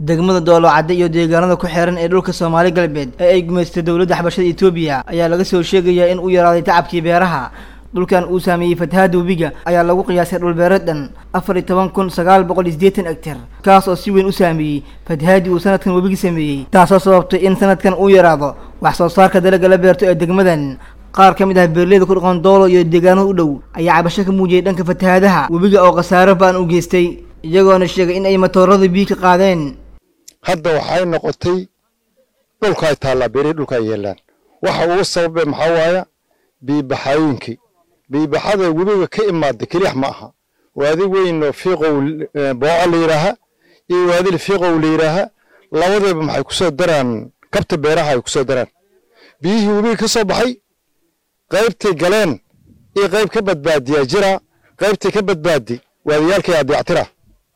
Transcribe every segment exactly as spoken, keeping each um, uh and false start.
degmada Doolo Cadde iyo deegaanada ku xeeran ee dhulka Soomaali galbeed ee ay gumeystay dawladda xabashada Itoobiya ayaa laga soo sheegaya in uu yaraaday tacabkii beeraha. Dhulkan uu saameeyay fatahaada webiga ayaa lagu qiyaasay dhul beereed dhan afar iyo toban kun sagaal boqol iyo siddeetan hektar, kaas oo si weyn u saameeyay fatahaadii uu sanadkan webiga sameeyay, taasoo sababtay in sanadkan uu yaraado wax soo saarka dalagga la beerto ee degmadan. qaar ka mid ah beeraleyda ku dhaqan Doolo iyo deegaanada u dhow ayaa cabasho ka muujiyay dhanka fatahaadaha webiga oo khasaare baan u geystay, iyagoona sheegay in ay matoorada biyo ka qaadeen. hadda waxay noqotay dhulka ay taala beeri dhulka ay yeelaan waxa uu sababay maxaa waaya biibaxayinki biibaxada webiga ka imaada kaliya ma aha waadi weyn oo fiiqow booco leeraha iyo waadi fiiqow leeraha labadaba maxay ku soo daraan kabta beeraha ay ku soo daraan biyihii webiga ka soo baxay qaybtay galeen iyo qayb ka badbaadiya jira qaybtay ka badbaadi waadiyalkay adeectira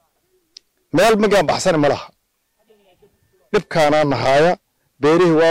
meel ma gaan baxsan ma laha dhibkaana nahaya beerihi waa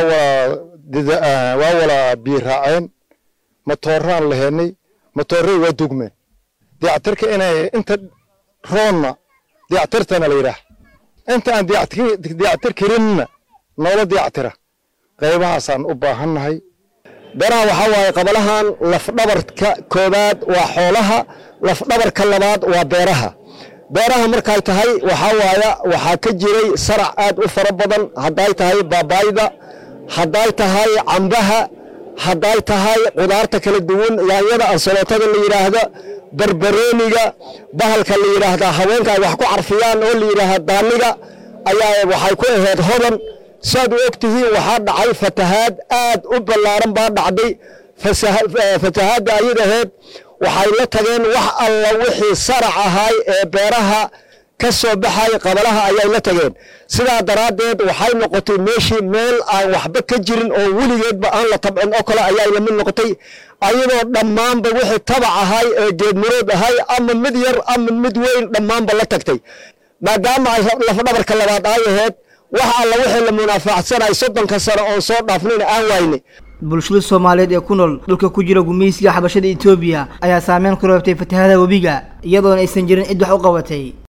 waa waa wala biiraaceen matooraan lahaynay matoorey waa dugmeen dayactirka inay inta roonna dayactirtana la yiraahdo inta aan dayactir karinna nolol dayactira qaybahaasaan u baahannahay. beeraha waxa waaye qabalahan laf dhabarka koobaad waa xoolaha, laf dhabarka labaad waa beeraha. beeraha markay tahay waxa waaya waxa ka jiray sarac aad u fara badan, haday tahay baabayda, haday tahay cambaha, haday tahay qudaarta kala duwan, yaanyada ansalaatada la yiraahdo, barbarooniga, bahalka la yiraahdo haweenka wax ku carfiyaan oo la yiraahdo daaniga ayaa waxay ku ahayd hodan. saad u ogtihiin waxa dhacay fatahaad aad u ballaaran baa dhacday. fatahaada ayadaheed waxay la tageen wax alla wixii sarac ahay ee beeraha ka soo baxay qabalaha ayay la tageen. sidaa daraadeed waxay noqotay meeshii meel aan waxba ka jirin oo weligeedba aan la tabcin oo kale ayay la mid noqotay, ayadoo dhammaanba wixii tabac ahay ee geedmirood ahay ama mid yar ama mid weyn dhammaanba la tagtay. maadaama ay laf dhabarka labaad ay ahayd wax alla wixii la munaafaacsanay soddonka sano oo soo dhaafnayna aan waynay. bulshada Soomaaliyeed ee ku nool dhulka ku jira gumeysiga xabashada Itoobiya ayaa saameyn ku reebtay fatahaada webiga, iyadoo aysan jirin cid wax u qabatay.